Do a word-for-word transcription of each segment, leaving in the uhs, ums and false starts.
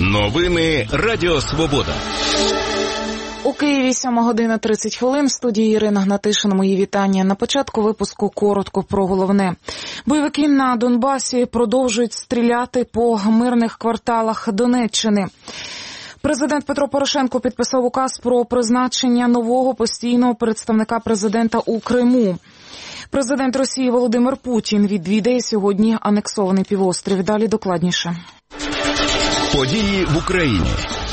Новини Радіо Свобода. У Києві сьома година тридцять хвилин. В студії Ірина Гнатишин. Мої вітання. На початку випуску коротко про головне. Бойовики на Донбасі продовжують стріляти по мирних кварталах Донеччини. Президент Петро Порошенко підписав указ про призначення нового постійного представника президента у Криму. Президент Росії Володимир Путін відвідає сьогодні анексований півострів. Далі докладніше. Події в Україні.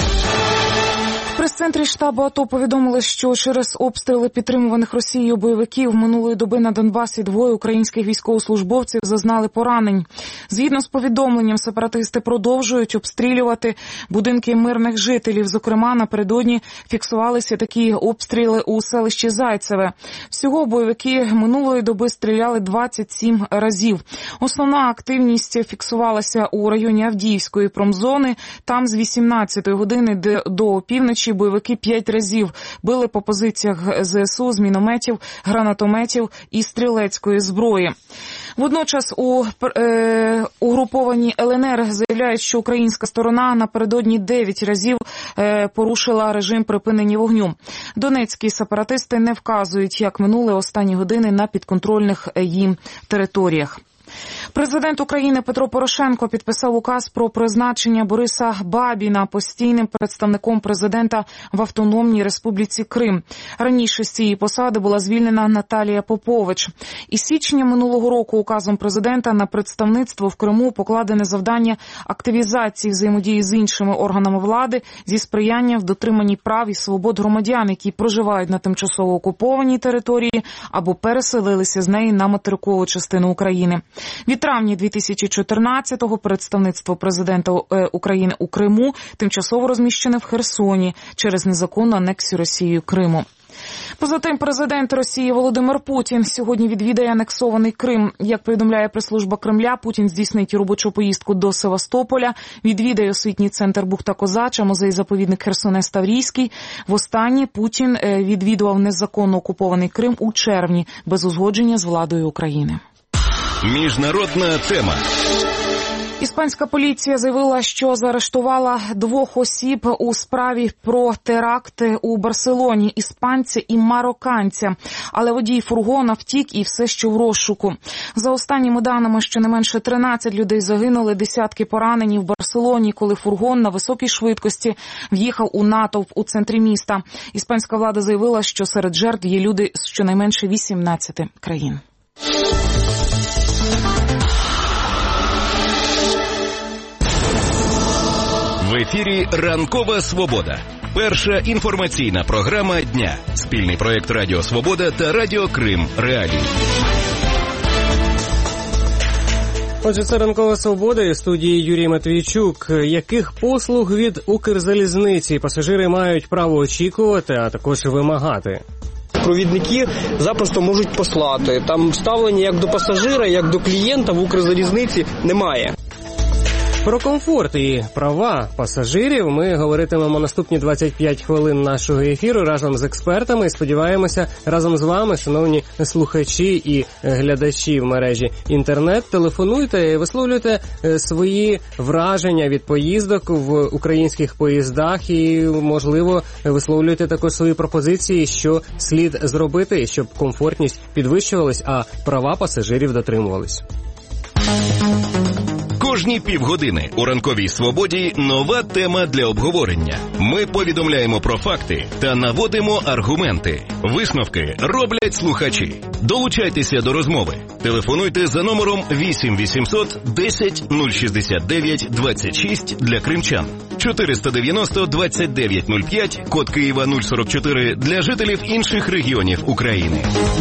В прес-центрі штабу АТО повідомили, що через обстріли підтримуваних Росією бойовиків минулої доби на Донбасі двоє українських військовослужбовців зазнали поранень. Згідно з повідомленням, сепаратисти продовжують обстрілювати будинки мирних жителів. Зокрема, напередодні фіксувалися такі обстріли у селищі Зайцеве. Всього бойовики минулої доби стріляли двадцять сім разів. Основна активність фіксувалася у районі Авдіївської промзони. Там з вісімнадцятої години до опівночі бойовики п'ять разів били по позиціях ЗСУ з мінометів, гранатометів і стрілецької зброї. Водночас у е, угрупованій ЛНР заявляють, що українська сторона напередодні дев'ять разів е, порушила режим припинення вогню. Донецькі сепаратисти не вказують, як минули останні години на підконтрольних їм територіях. Президент України Петро Порошенко підписав указ про призначення Бориса Бабіна постійним представником президента в Автономній Республіці Крим. Раніше з цієї посади була звільнена Наталія Попович. Із січня минулого року указом президента на представництво в Криму покладене завдання активізації взаємодії з іншими органами влади зі сприяння в дотриманні прав і свобод громадян, які проживають на тимчасово окупованій території або переселилися з неї на материкову частину України. Від травня дві тисячі чотирнадцятого представництво президента України у Криму тимчасово розміщене в Херсоні через незаконну анексію Росією Криму. Поза тим, президент Росії Володимир Путін сьогодні відвідає анексований Крим. Як повідомляє прес-служба Кремля, Путін здійснить робочу поїздку до Севастополя, відвідає освітній центр Бухта-Козача, музей-заповідник Херсонес-Таврійський. Востаннє Путін відвідував незаконно окупований Крим у червні без узгодження з владою України. Міжнародна тема. Іспанська поліція заявила, що заарештувала двох осіб у справі про теракти у Барселоні – іспанця і марокканця. Але водій фургона втік і все ще в розшуку. За останніми даними, щонайменше тринадцять людей загинули, десятки поранені в Барселоні, коли фургон на високій швидкості в'їхав у натовп у центрі міста. Іспанська влада заявила, що серед жертв є люди з щонайменше вісімнадцяти країн. В ефірі «Ранкова Свобода». Перша інформаційна програма дня. Спільний проєкт Радіо Свобода та Радіо Крим Реалії. Отже, це «Ранкова Свобода» і в студії Юрій Матвійчук. Яких послуг від Укрзалізниці пасажири мають право очікувати, а також вимагати? Провідники запросто можуть послати. Там ставлення як до пасажира, як до клієнта в Укрзалізниці немає. Про комфорт і права пасажирів ми говоритимемо наступні двадцять п'ять хвилин нашого ефіру разом з експертами. Сподіваємося, разом з вами, шановні слухачі і глядачі в мережі інтернет, телефонуйте і висловлюйте свої враження від поїздок в українських поїздах і, можливо, висловлюйте також свої пропозиції, що слід зробити, щоб комфортність підвищувалась, а права пасажирів дотримувались. Кожні півгодини у «Ранковій Свободі» нова тема для обговорення. Ми повідомляємо про факти та наводимо аргументи. Висновки роблять слухачі. Долучайтеся до розмови. Телефонуйте за номером вісім вісімсот десять нуль шістдесят дев'ять двадцять шість для кримчан. чотириста дев'яносто двадцять дев'ять нуль п'ять, код Києва нуль сорок чотири для жителів інших регіонів України.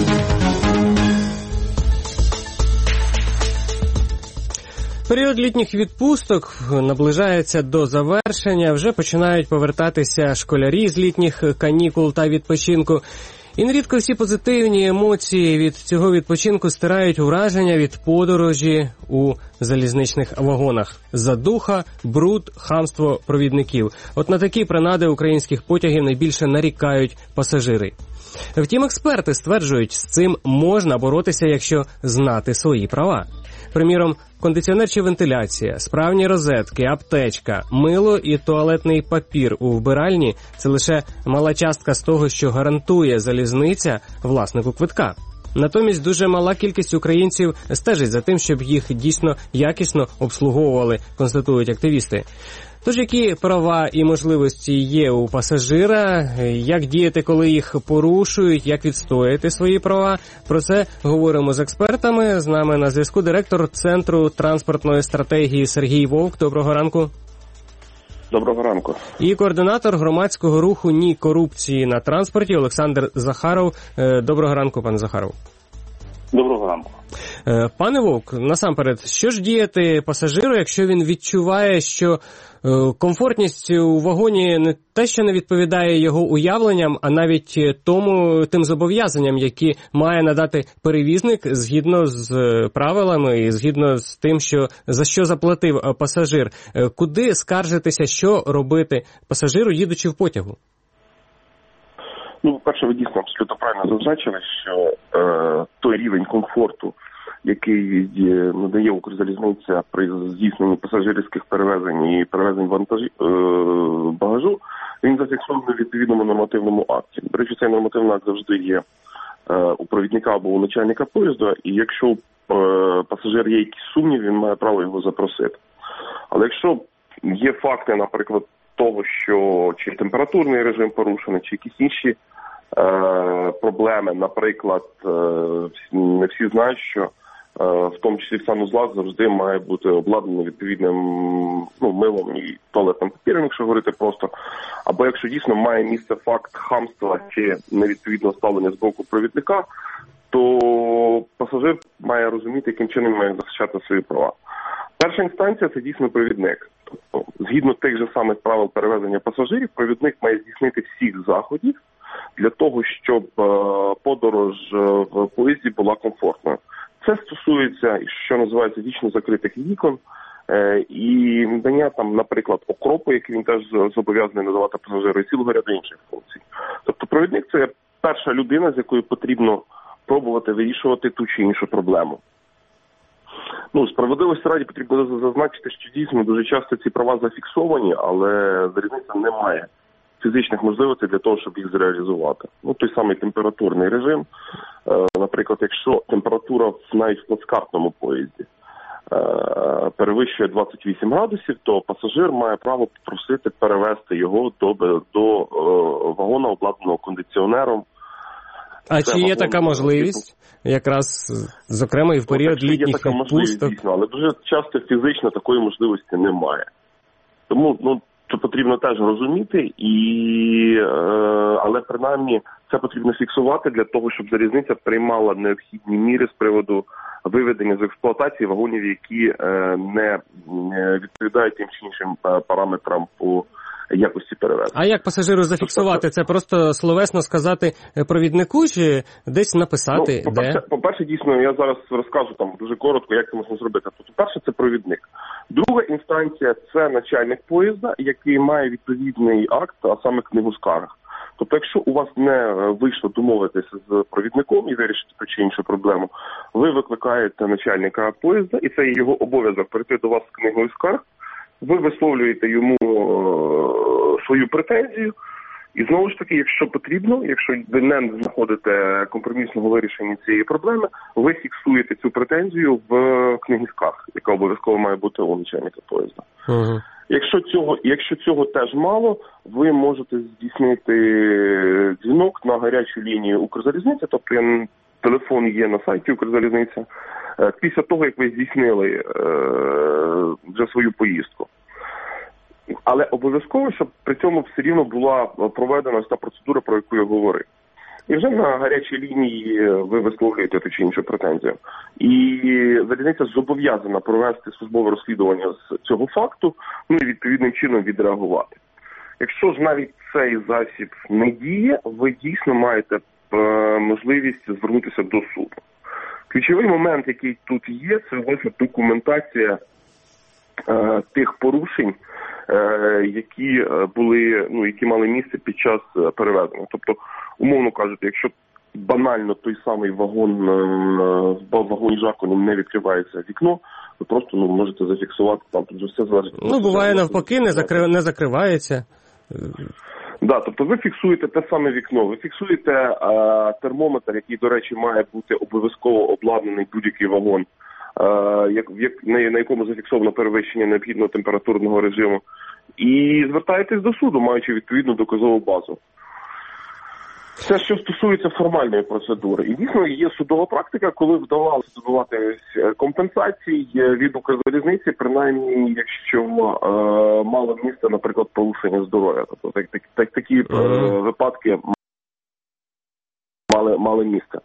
Період літніх відпусток наближається до завершення, вже починають повертатися школярі з літніх канікул та відпочинку. І нерідко всі позитивні емоції від цього відпочинку стирають враження від подорожі у залізничних вагонах. Задуха, бруд, хамство провідників. От на такі принади українських потягів найбільше нарікають пасажири. Втім, експерти стверджують, з цим можна боротися, якщо знати свої права. Приміром, кондиціонер чи вентиляція, справні розетки, аптечка, мило і туалетний папір у вбиральні – це лише мала частка з того, що гарантує залізниця власнику квитка. Натомість дуже мала кількість українців стежить за тим, щоб їх дійсно якісно обслуговували, констатують активісти. Тож які права і можливості є у пасажира, як діяти, коли їх порушують, як відстояти свої права? Про це говоримо з експертами. З нами на зв'язку директор Центру транспортної стратегії Сергій Вовк. Доброго ранку. Доброго ранку. І координатор громадського руху «Ні корупції на транспорті» Олександр Захаров. Доброго ранку, пане Захаров. Доброго ранку. Пане Вовк, насамперед, що ж діяти пасажиру, якщо він відчуває, що комфортність у вагоні не те, що не відповідає його уявленням, а навіть тому тим зобов'язанням, які має надати перевізник згідно з правилами і згідно з тим, що за що заплатив пасажир. Куди скаржитися, що робити пасажиру, їдучи в потягу? Ну, по-перше, ви дійсно абсолютно правильно зазначили, що е, той рівень комфорту, який надає Укрзалізниця при здійсненні пасажирських перевезень і перевезень вантажі, е, багажу, він зафіксований у відповідному нормативному акті. До речі, цей нормативний акт завжди є е, у провідника або у начальника поїзду, і якщо е, пасажир є якісь сумнів, він має право його запросити. Але якщо є факти, наприклад, того, що чи температурний режим порушений, чи якісь інші е, проблеми, наприклад, е, не всі знають, що е, в тому числі санузлах завжди має бути обладнано відповідним ну, милом і туалетним папіром, якщо говорити просто. Або якщо дійсно має місце факт хамства чи невідповідного ставлення з боку провідника, то пасажир має розуміти, яким чином має захищати свої права. Перша інстанція – це дійсно провідник. Тобто, згідно тих же самих правил перевезення пасажирів, провідник має здійснити всіх заходів для того, щоб подорож в поїзді була комфортною. Це стосується, що називається, вічно закритих вікон і надання там, наприклад, окропу, який він теж зобов'язаний надавати пасажиру, і цілого ряду інших функцій. Тобто провідник – це перша людина, з якою потрібно пробувати вирішувати ту чи іншу проблему. Ну, справедливості раді потрібно зазначити, що дійсно дуже часто ці права зафіксовані, але залізниця не має фізичних можливостей для того, щоб їх зреалізувати. Ну, той самий температурний режим. Е, наприклад, якщо температура навіть в плацкартному поїзді е, перевищує двадцять вісім градусів, то пасажир має право попросити перевести його до, до е, вагона, обладнаного кондиціонером. А це чи є така можливість? Якраз, зокрема, і в період ну, літніх відпусток? Дійсно, але дуже часто фізично такої можливості немає. Тому, ну, це потрібно теж розуміти, і, е, але принаймні це потрібно фіксувати для того, щоб залізниця приймала необхідні міри з приводу виведення з експлуатації вагонів, які е, не, не відповідають тим чи іншим параметрам по якості перевезення. А як пасажиру зафіксувати? Це просто словесно сказати провіднику чи десь написати? Ну, по-перше, де? по-перше, дійсно, я зараз розкажу там дуже коротко, як це можна зробити. Тобто, перше, це провідник. Друга інстанція – це начальник поїзда, який має відповідний акт, а саме книгу скарг. Тобто, якщо у вас не вийшло домовитися з провідником і вирішити ту чи іншу проблему, ви викликаєте начальника поїзда, і це є його обов'язок прийти до вас з книгою скарг, ви висловлюєте йому е, свою претензію, і знову ж таки, якщо потрібно, якщо ви не знаходите компромісного вирішення цієї проблеми, ви фіксуєте цю претензію в книгі скарг, яка обов'язково має бути у начальника поїзда. Угу. Якщо цього, якщо цього теж мало, ви можете здійснити дзвінок на гарячу лінію Укрзалізниці, тобто телефон є на сайті Укрзалізниця, після того, як ви здійснили е, вже свою поїздку. Але обов'язково, щоб при цьому все рівно була проведена та процедура, про яку я говорив. І вже на гарячій лінії ви висловлюєте ту чи іншу претензію. І залізниця зобов'язана провести службове розслідування з цього факту, ну і відповідним чином відреагувати. Якщо ж навіть цей засіб не діє, ви дійсно маєте е, можливість звернутися до суду. Ключовий момент, який тут є, це власне документація е, тих порушень, е, які були, ну, які мали місце під час перевезення. Тобто, умовно кажучи, якщо банально той самий вагон, в вагоні Жакуни не відкривається вікно, ви просто ну, можете зафіксувати, там тут все залежить. Ну, буває навпаки, не, закри... не закривається. Да, тобто ви фіксуєте те саме вікно, ви фіксуєте а, термометр, який, до речі, має бути обов'язково обладнаний будь-який вагон, а, як, як, на, на якому зафіксовано перевищення необхідного температурного режиму, і звертаєтесь до суду, маючи відповідну доказову базу. Це, що стосується формальної процедури. І дійсно є судова практика, коли вдавалося добивати компенсацій від Укрзалізниці, принаймні, якщо е, мало місце, наприклад, порушення здоров'я. Тобто так, так, так, такі е, випадки мали, мали місце.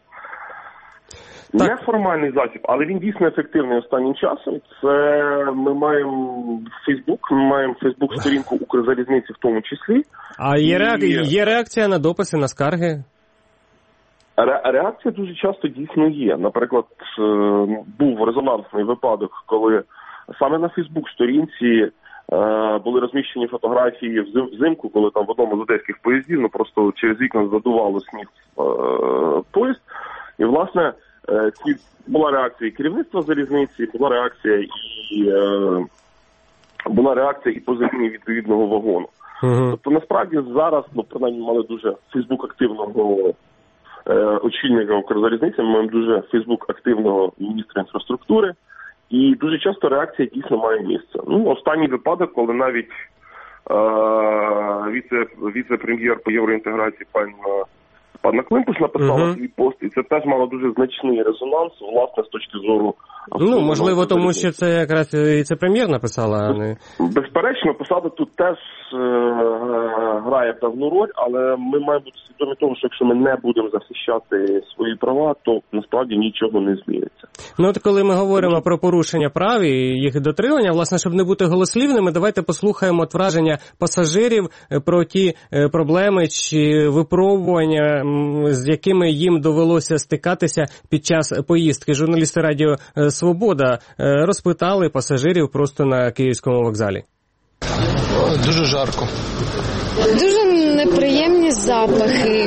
Так. Неформальний засіб, але він дійсно ефективний останнім часом. Це ми маємо Фейсбук, ми маємо Фейсбук-сторінку Укрзалізниці в тому числі. А є, реак... І... є реакція на дописи, на скарги? Ре... Реакція дуже часто дійсно є. Наприклад, був резонансний випадок, коли саме на Фейсбук-сторінці були розміщені фотографії взимку, коли там в одному з одеських поїздів, ну просто через вікна задувало сніг поїзд. І, власне, була реакція і керівництва залізниці, була реакція і е, була реакція і по заміні відповідного вагону. Uh-huh. Тобто, насправді, зараз, ну, принаймні, мали дуже фейсбук-активного е, очільника Укрзалізниці, ми маємо дуже фейсбук-активного міністра інфраструктури, і дуже часто реакція дійсно має місце. Ну, останній випадок, коли навіть е, віце, віце-прем'єр по євроінтеграції пан Пана Климпуш написала uh-huh. свій пост, і це теж мало дуже значний резонанс, власне, з точки зору... Ну, можливо, тому що це якраз віце-прем'єр написала, а не... Безперечно, посада тут теж е- грає певну роль, але ми маємо бути свідомі того, що якщо ми не будемо захищати свої права, то насправді нічого не зміниться. Ну, от коли ми говоримо про порушення прав і їх дотримання, власне, щоб не бути голослівними, давайте послухаємо от враження пасажирів про ті проблеми чи випробування, з якими їм довелося стикатися під час поїздки. Журналісти Радіо Свобода розпитали пасажирів просто на Київському вокзалі. Дуже жарко. Дуже неприємні запахи.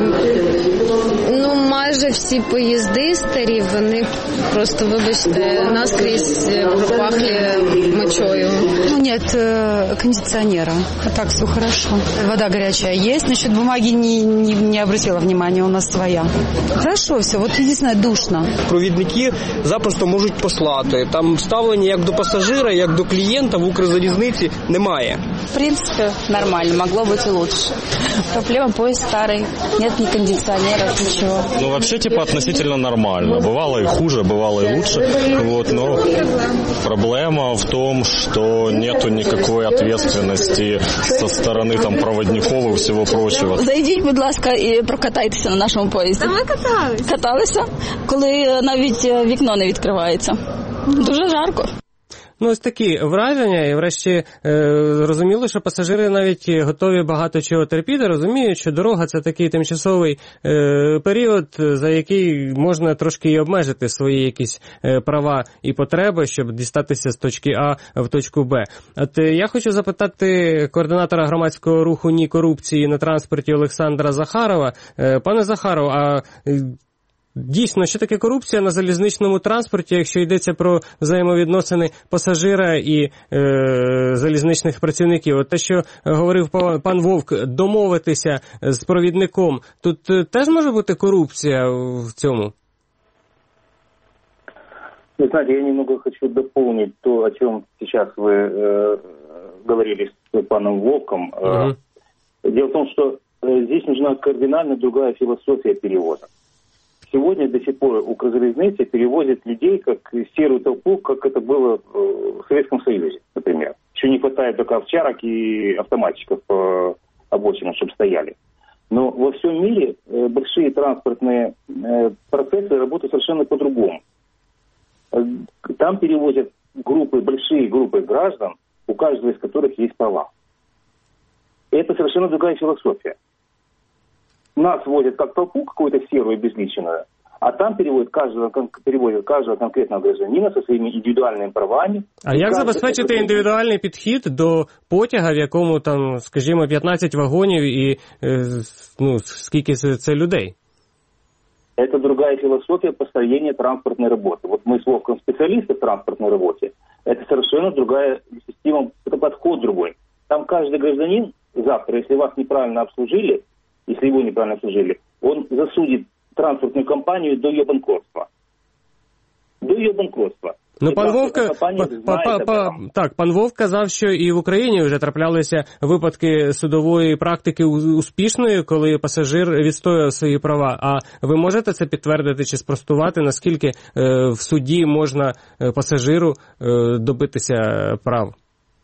Ну, майже всі поїзди старі, вони просто, вибачте, наскрізь пропахли мочою. Ну, нет кондиционера. А так все хорошо. Вода горячая есть. Насчет бумаги не, не, не обратила внимания, у нас своя. Хорошо все, вот единственное, душно. Провідники запросто можуть послати. Там ставлення як до пасажира, як до клієнта в Укрзалізниці немає. В принципе, нормально, могло быть и лучше. Проблема, поезд старый, нет ни кондиционеров, ничего. Ну, вообще, типа, относительно нормально. Бывало и хуже, бывало и лучше. Вот, но проблема в том, что нету никакой ответственности со стороны там проводников и всего прочего. Зайдіть, будь ласка, і прокатайтеся на нашому поїзді. Та ми каталися. Каталися, коли навіть вікно не відкривається. Дуже жарко. Ну, ось такі враження, і врешті е, зрозуміло, що пасажири навіть готові багато чого терпіти, розуміють, що дорога – це такий тимчасовий е, період, за який можна трошки і обмежити свої якісь е, права і потреби, щоб дістатися з точки А в точку Б. От е, я хочу запитати координатора громадського руху «Ні корупції» на транспорті Олександра Захарова. Е, пане Захаров, а... Дійсно, що таке корупція на залізничному транспорті, якщо йдеться про взаємовідносини пасажира і е, залізничних працівників? От те, що говорив пан Вовк, домовитися з провідником, тут теж може бути корупція в цьому? Вы знаете, я немного хочу дополнить то, о чем сейчас вы э, говорили с паном Вовком. Uh-huh. Дело в том, что э, здесь нужна кардинально другая философия перевоза. Сегодня до сих пор Укрзалезница перевозит людей как серую толпу, как это было в Советском Союзе, например. Еще не хватает только овчарок и автоматчиков по обочинам, чтобы стояли. Но во всем мире большие транспортные процессы работают совершенно по-другому. Там перевозят группы, большие группы граждан, у каждого из которых есть права. И это совершенно другая философия. Нас возят как толпу какую-то серую, обезличенную, а там переводят каждого, переводят каждого конкретного гражданина со своими індивідуальними правами. А як забезпечити індивідуальний підхід до потяга, в якому там, скажімо, п'ятнадцять вагонів і ну, скільки це людей? Это другая философия построения транспортной работы. Вот мы с Вовком специалисты в транспортной работе. Это совершенно другая система, это подход другой. Там каждый гражданин завтра, если вас неправильно обслужили, если его неправильно обслужили, он засудит транспортную компанию до ее банкротства. До ее банкротства. Ну, пан Вовка, па, па, па, так, пан Вовк казав, що і в Україні вже траплялися випадки судової практики успішної, коли пасажир відстоював свої права. А ви можете це підтвердити чи спростувати, наскільки е, в суді можна пасажиру е, добитися прав?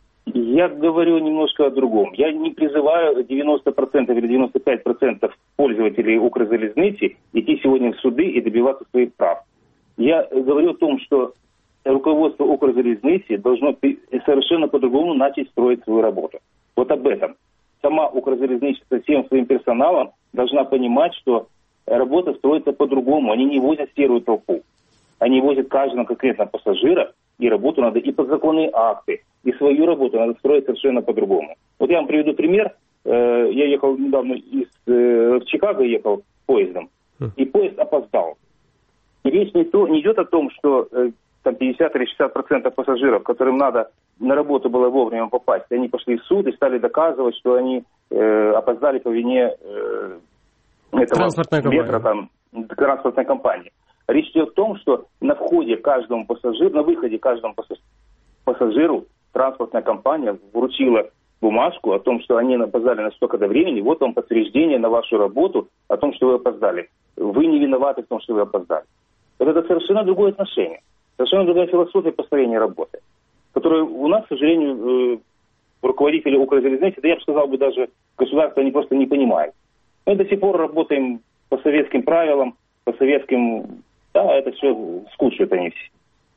Я говорю немножко о другом. Я не призываю девяносто процентов или девяносто пять процентов пользователей Укрзалезницы идти сегодня в суды и добиваться своих прав. Я говорю о том, что руководство Укрзалезницы должно совершенно по-другому начать строить свою работу. Вот об этом. Сама Укрзалезница со всем своим персоналом должна понимать, что работа строится по-другому. Они не возят серую толпу. Они возят каждого конкретного пассажира, и работу надо, и подзаконные акты, и свою работу надо строить совершенно по-другому. Вот я вам приведу пример. Я ехал недавно из в Чикаго, ехал поездом, и поезд опоздал. И речь не, то, не идет о том, что там пятьдесят или шестьдесят процентов пассажиров, которым надо на работу было вовремя попасть, они пошли в суд и стали доказывать, что они э, опоздали по вине э, этого ветра, там, транспортной компании. Речь идет о том, что на входе каждому пассажиру, на выходе каждому пассажиру транспортная компания вручила бумажку о том, что они опоздали на столько-то времени, вот вам подтверждение на вашу работу о том, что вы опоздали. Вы не виноваты в том, что вы опоздали. Вот это совершенно другое отношение. Совершенно другая философия построения работы, которую у нас, к сожалению, руководители Укрзалезницы, да я бы сказал бы даже государство, они просто не понимают. Мы до сих пор работаем по советским правилам, по советским, да, это все скучают они все.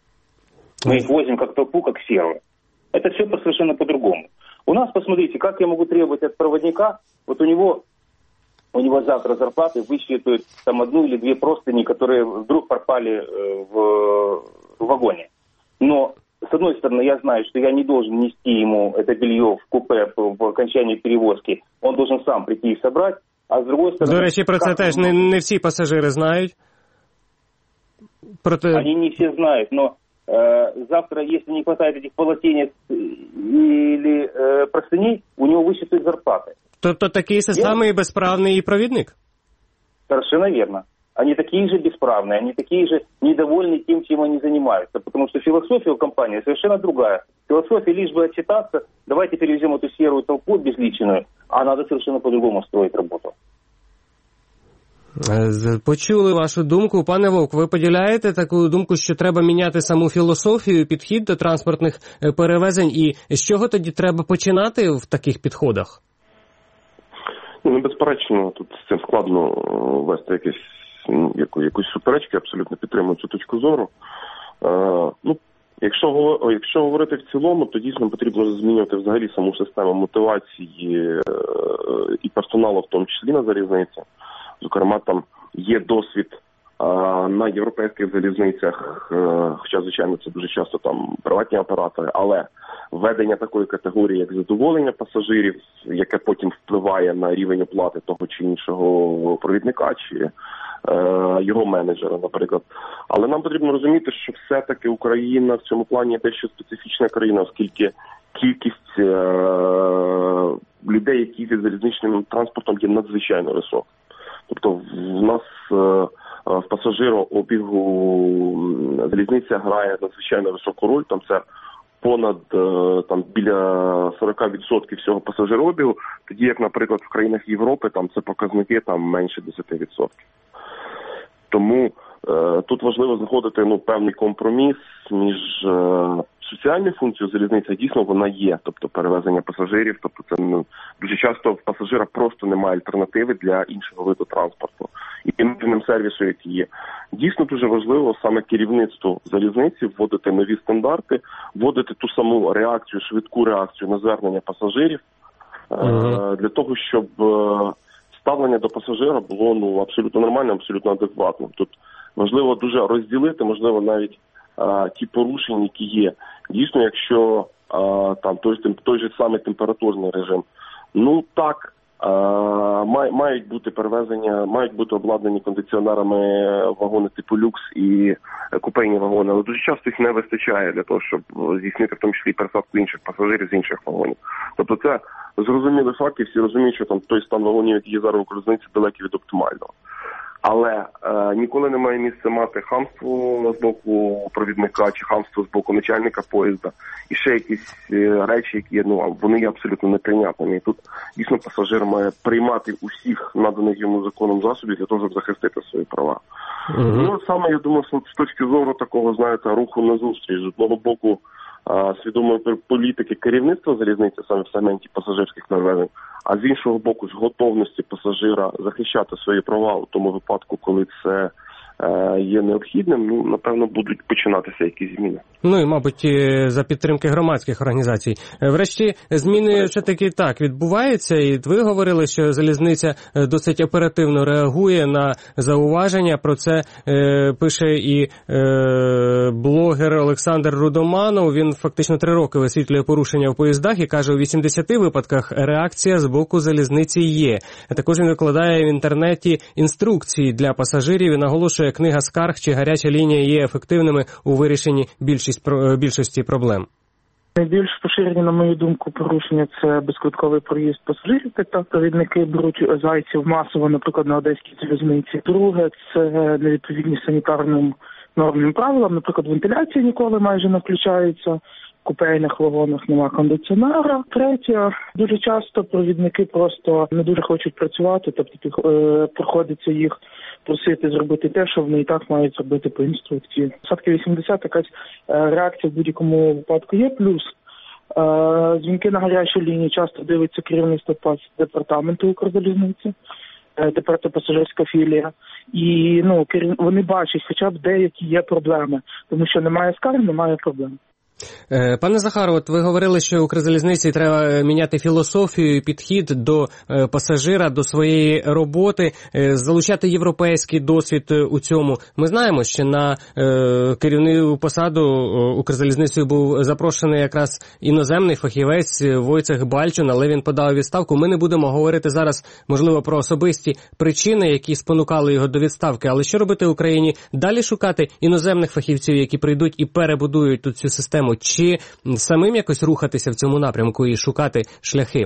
Мы их возим как толпу, как сервы. Это все совершенно по-другому. У нас, посмотрите, как я могу требовать от проводника, вот у него, у него завтра зарплаты высчитывают там одну или две простыни, которые вдруг пропали э, в, в вагоне. Но, с одной стороны, я знаю, что я не должен нести ему это белье в купе по, по окончании перевозки. Он должен сам прийти и собрать. А з другої сторони... До речі, про це теж не, не всі пасажири знають. Проте... Они не все знают, но э, завтра, если не хватает этих полотенец или э, простыней, у него высчитают зарплаты. Тобто такий же самий безправний провідник? Совершенно верно. Они такие же бесправные, они такие же недовольны тем, чем они занимаются. Потому что философия у компании совершенно другая. Философия лишь бы отчитаться, давайте перевезем эту серую толпу безличную, а надо совершенно по-другому строить работу. Почули вашу думку. Пане Вовк, ви поділяєте таку думку, що треба міняти саму філософію, підхід до транспортних перевезень? І з чого тоді треба починати в таких підходах? Ну, безперечно, тут з цим складно вести якісь, ну, яку, якусь суперечки, абсолютно підтримую цю точку зору. Е, ну, якщо, якщо говорити в цілому, то дійсно потрібно змінювати взагалі саму систему мотивації е, і персоналу, в тому числі на залізниці. Зокрема, там є досвід е, на європейських залізницях, е, хоча, звичайно, це дуже часто там приватні оператори, але введення такої категорії, як задоволення пасажирів, яке потім впливає на рівень оплати того чи іншого провідника, чи е, його менеджера, наприклад. Але нам потрібно розуміти, що все-таки Україна в цьому плані дещо специфічна країна, оскільки кількість е, людей, які їздять залізничним транспортом, є надзвичайно висока. Тобто в нас е, в пасажирообігу залізниця грає надзвичайно високу роль, там це понад там біля сорок відсотків всього пасажирообігу, тоді як, наприклад, в країнах Європи там це показники там менше десять відсотків. Тому е, тут важливо знаходити ну, певний компроміс між е, соціальною функцією залізниці, дійсно вона є, тобто перевезення пасажирів, тобто це ну, дуже часто в пасажира просто немає альтернативи для іншого виду транспорту. І тим сервісу, який є. Дійсно дуже важливо саме керівництву залізниці вводити нові стандарти, вводити ту саму реакцію, швидку реакцію на звернення пасажирів, uh-huh. е, для того, щоб е, ставлення до пасажира було ну, абсолютно нормальним, абсолютно адекватним. Тут важливо дуже розділити, можливо, навіть е, ті порушення, які є. Дійсно, якщо е, там той, той же самий температурний режим, ну так, Мають бути перевезення, мають бути обладнані кондиціонерами вагони типу люкс і купейні вагони, але дуже часто їх не вистачає для того, щоб здійснити в тому числі пересадку інших пасажирів з інших вагонів. Тобто це зрозумілий факт, і всі розуміють, що там той стан вагонів, який є зараз в Укрзалізниці, далекий від оптимального. Але е, ніколи немає місця мати хамство з боку провідника чи хамство з боку начальника поїзда. І ще якісь е, речі, які ну, вони є абсолютно неприйнятними. І тут дійсно пасажир має приймати усіх наданих йому законом засобів для того, щоб захистити свої права. Mm-hmm. Ну, саме, я думаю, з точки зору такого, знаєте, руху назустріч. З одного боку, е, свідомої політики керівництва залізниці саме в сегменті пасажирських перевезень, а з іншого боку, з готовності пасажира захищати свої права у тому випадку, коли це е, є необхідним, ну, напевно, будуть починатися якісь зміни. Ну і, мабуть, за підтримки громадських організацій. Врешті, зміни все-таки так відбуваються, і ви говорили, що залізниця досить оперативно реагує на зауваження. Про це е, пише і е, блогер Олександр Рудоманов. Він фактично три роки висвітлює порушення в поїздах і каже, у вісімдесяти випадках реакція з боку залізниці є. А також він викладає в інтернеті інструкції для пасажирів і наголошує, книга скарг чи гаряча лінія є ефективними у вирішенні більшості більшості проблем. Найбільш поширені, на мою думку, порушення – це безквитковий проїзд пасажирів, так провідники беруть зайців масово, наприклад, на Одеській залізниці. Друге – це невідповідність санітарним нормам правилам, наприклад, вентиляція ніколи майже не включається, в купейних вагонах немає кондиціонера. Третє, дуже часто провідники просто не дуже хочуть працювати, тобто е, приходиться їх просити зробити те, що вони і так мають зробити по інструкції. Відсотки вісімдесят якась реакція в будь-якому випадку є. Плюс е, дзвінки на гарячій лінії часто дивиться керівництво департаменту Укрзалізниці, е, тепер це пасажирська філія. І ну, керів... вони бачать хоча б деякі є проблеми, тому що немає скарг, немає проблем. Пане Захаро, от ви говорили, що Укрзалізниці треба міняти філософію, підхід до пасажира, до своєї роботи, залучати європейський досвід у цьому. Ми знаємо, що на керівну посаду Укрзалізницею був запрошений якраз іноземний фахівець Войцех Бальчун, але він подав відставку. Ми не будемо говорити зараз, можливо, про особисті причини, які спонукали його до відставки, але що робити Україні? Далі шукати іноземних фахівців, які прийдуть і перебудують тут цю систему, чи самим якось рухатися в цьому напрямку и шукати шляхи?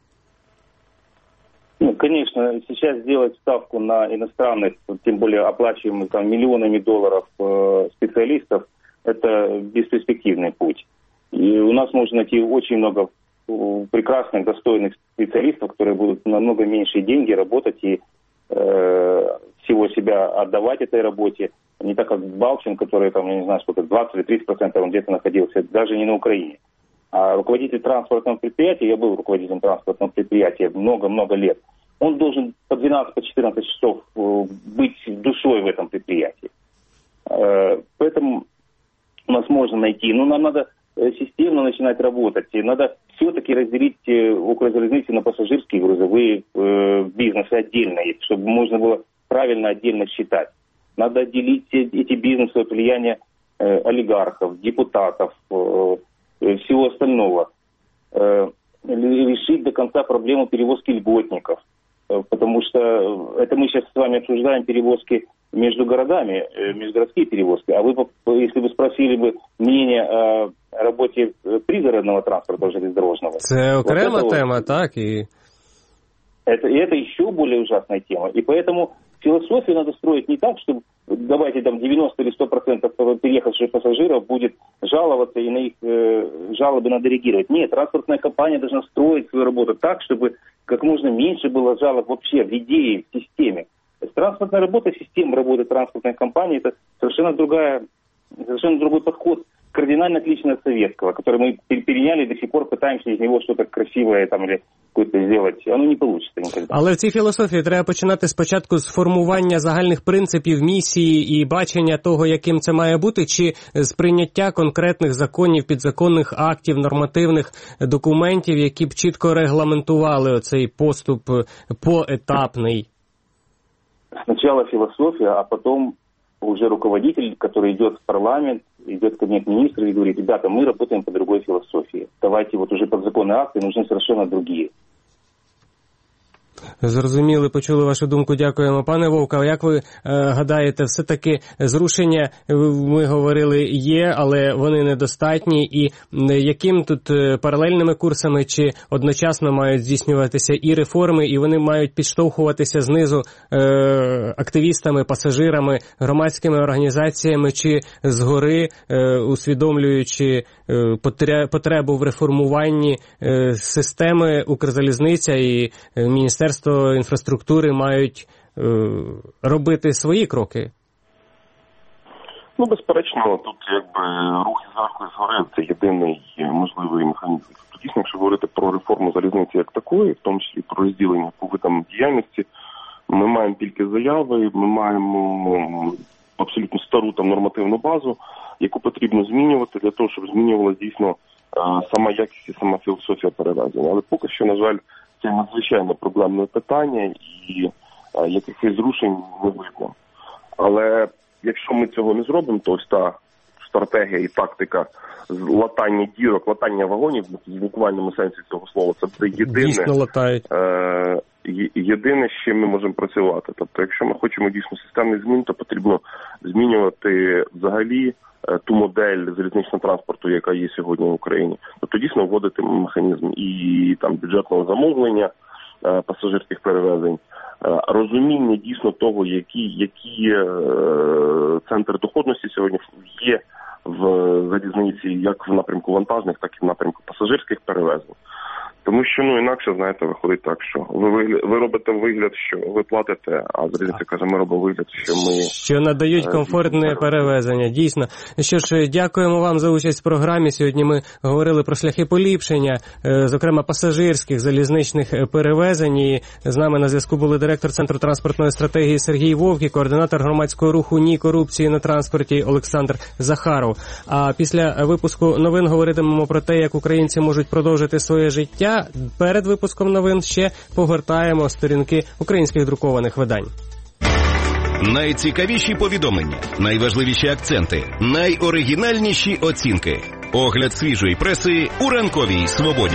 Ну, конечно, сейчас сделать ставку на иностранных, тем более оплачиваемых там, миллионами долларов э, специалистов, это бесперспективный путь. И у нас можно найти очень много прекрасных, достойных специалистов, которые будут намного меньшие деньги работать и э, всего себя отдавать этой работе. Не так, как Балчин, который, там, я не знаю, сколько, двадцать или тридцать процентов он где-то находился, даже не на Украине. А руководитель транспортного предприятия, я был руководителем транспортного предприятия много-много лет, он должен по двенадцать-четырнадцать часов быть душой в этом предприятии. Поэтому у нас можно найти, но нам надо системно начинать работать. Надо все-таки разделить Укрзалезницы на пассажирские и грузовые бизнесы отдельно, чтобы можно было правильно отдельно считать. Надо отделить эти бизнесы от влияния э, олигархов, депутатов, э, всего остального. Э, решить до конца проблему перевозки льготников. Э, потому что это мы сейчас с вами обсуждаем перевозки между городами, э, межгородские перевозки. А вы, если бы спросили бы мнение о работе пригородного транспорта железнодорожного... Это окрема вот тема, так? И... Это, и это еще более ужасная тема. И поэтому... Философию надо строить не так, что давайте там девяносто или сто процентов переехавших пассажиров будет жаловаться и на их э, жалобы надо реагировать. Нет, транспортная компания должна строить свою работу так, чтобы как можно меньше было жалоб вообще в идее, в системе. Транспортная работа, система работы транспортной компании – это совершенно другая, совершенно другой подход, кардинально отличный от советского, который мы переняли и до сих пор пытаемся из него что-то красивое там или какое-то сделать. Оно не получится никогда. Але в цій філософії треба починати спочатку з формування загальних принципів, місії і бачення того, яким це має бути, чи з прийняття конкретних законів, підзаконних актів, нормативних документів, які б чітко регламентували оцей поступ поетапний. Сначала философия, а потом уже руководитель, который идет в парламент, идет в кабинет министров и говорит: ребята, мы работаем по другой философии. Давайте вот уже подзаконные акты нужны совершенно другие. Зрозуміли, почули вашу думку, дякуємо. Пане Вовк, а як ви е, гадаєте, все-таки зрушення, ми говорили, є, але вони недостатні, і яким тут паралельними курсами чи одночасно мають здійснюватися і реформи, і вони мають підштовхуватися знизу е, активістами, пасажирами, громадськими організаціями, чи згори, е, усвідомлюючи е, потребу в реформуванні е, системи Укрзалізниця і е, Міністерство інфраструктури мають е, робити свої кроки? Ну, безперечно, тут якби рух зверху і згори – це єдиний можливий механізм. Тобто, дійсно, якщо говорити про реформу залізниці як такої, в тому числі про розділення по видам діяльності, ми маємо тільки заяви, ми маємо абсолютно стару там нормативну базу, яку потрібно змінювати для того, щоб змінювалася дійсно сама якість і сама філософія перевезення. Але поки що, на жаль, це надзвичайно проблемне питання і а, якихось зрушень не видно. Але якщо ми цього не зробимо, то ось та стратегія і тактика латання дірок, латання вагонів, в буквальному сенсі цього слова, це буде єдине, дійсно латають. Е, єдине, з чим ми можемо працювати. Тобто, якщо ми хочемо дійсно системних змін, то потрібно змінювати взагалі ту модель залізничного транспорту, яка є сьогодні в Україні. Тобто дійсно вводити механізм і там бюджетного замовлення е, пасажирських перевезень, е, розуміння дійсно того, які, які е, центри доходності сьогодні є в залізниці, як в напрямку вантажних, так і в напрямку пасажирських перевезень. Тому що, ну, інакше, знаєте, виходить так, що ви, ви робите вигляд, що ви платите, а залізниця каже, ми робимо вигляд, що ми... Що надають комфортне перевезення, дійсно. Що ж, дякуємо вам за участь в програмі. Сьогодні ми говорили про шляхи поліпшення, зокрема, пасажирських залізничних перевезень. І з нами на зв'язку були директор Центру транспортної стратегії Сергій Вовк і координатор громадського руху «Ні корупції на транспорті» Олександр Захаров. А після випуску новин говоритимемо про те, як українці можуть продовжити своє життя. Перед випуском новин ще погортаємо сторінки українських друкованих видань. Найцікавіші повідомлення, найважливіші акценти, найоригінальніші оцінки. Огляд свіжої преси у ранковій свободі.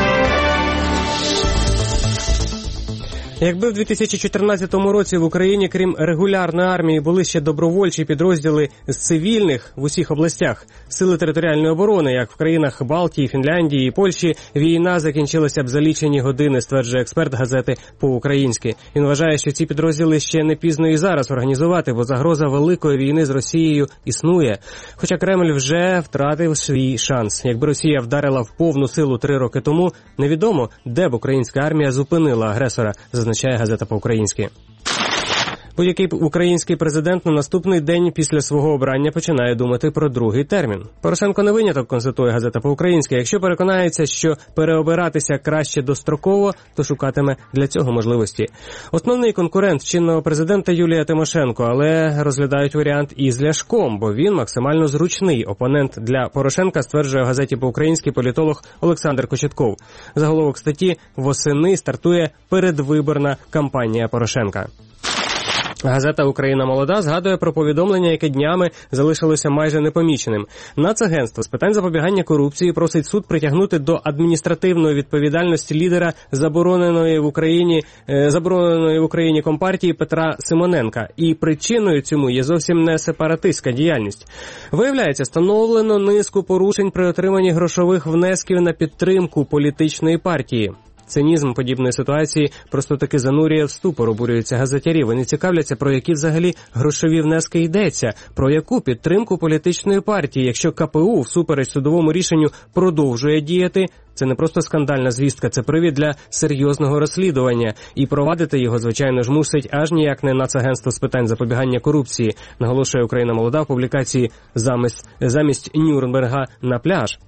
Якби в дві тисячі чотирнадцятому році в Україні, крім регулярної армії, були ще добровольчі підрозділи з цивільних в усіх областях, сили територіальної оборони, як в країнах Балтії, Фінляндії і Польщі, війна закінчилася б за лічені години, стверджує експерт газети «По-українськи». Він вважає, що ці підрозділи ще не пізно і зараз організувати, бо загроза великої війни з Росією існує. Хоча Кремль вже втратив свій шанс. Якби Росія вдарила в повну силу три роки тому, невідомо, де б українська армія зупинила агресора, зазначає газета «По-українськи». Будь-який український президент на наступний день після свого обрання починає думати про другий термін. Порошенко не виняток, констатує газета «По-українськи». Якщо переконається, що переобиратися краще достроково, то шукатиме для цього можливості. Основний конкурент чинного президента Юлія Тимошенко, але розглядають варіант і з Ляшком, бо він максимально зручний опонент для Порошенка, стверджує в газеті «По-українськи» політолог Олександр Кочетков. Заголовок статті «Восени стартує передвиборна кампанія Порошенка». Газета «Україна молода» згадує про повідомлення, яке днями залишилося майже непоміченим. Нацагентство з питань запобігання корупції просить суд притягнути до адміністративної відповідальності лідера забороненої в Україні забороненої в Україні компартії Петра Симоненка. І причиною цьому є зовсім не сепаратистська діяльність. Виявляється, встановлено низку порушень при отриманні грошових внесків на підтримку політичної партії. Цинізм подібної ситуації просто-таки занурює в ступор, обурюються газетярі. Вони цікавляться, про які взагалі грошові внески йдеться, про яку підтримку політичної партії, якщо ка пе у всупереч судовому рішенню продовжує діяти. Це не просто скандальна звістка, це привід для серйозного розслідування. І провадити його, звичайно ж, мусить аж ніяк не Нацагентство з питань запобігання корупції, наголошує «Україна молода» в публікації «Замість, замість Нюрнберга на пляж».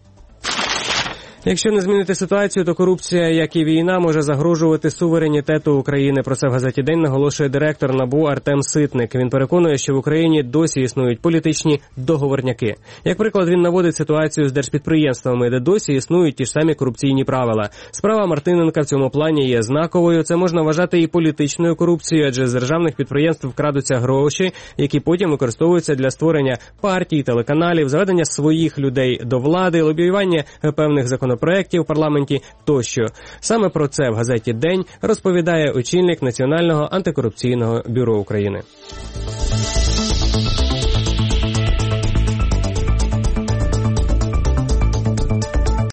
Якщо не змінити ситуацію, то корупція, як і війна, може загрожувати суверенітету України. Про це в газеті «День» наголошує директор НАБУ Артем Ситник. Він переконує, що в Україні досі існують політичні договорняки. Як приклад, він наводить ситуацію з держпідприємствами, де досі існують ті ж самі корупційні правила. Справа Мартиненка в цьому плані є знаковою. Це можна вважати і політичною корупцією, адже з державних підприємств крадуться гроші, які потім використовуються для створення партій, телеканалів, заведення своїх людей до влади, лобіювання певних законодавчих законопроєктів в парламенті тощо. Саме про це в газеті «День» розповідає очільник Національного антикорупційного бюро України.